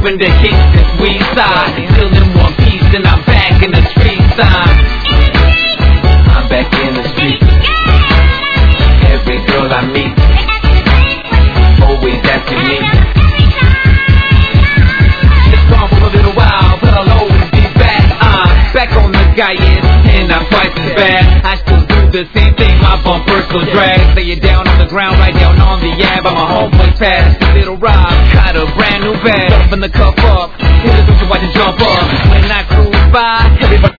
moving to Kingston, we side. Still in one piece and I'm back in the streets. I'm back in the streets. Every girl I meet always asking me. It's gone for a little while, but I'll always be back. Back on the Cayenne, and I'm twice as bad. I still do the same thing, my bumper still drag. Lay it down on the ground, right down on the ab. I'm a homeboy past the little Rob. Got a brand new bag, open the cup up. Hit it with the watch and jump up.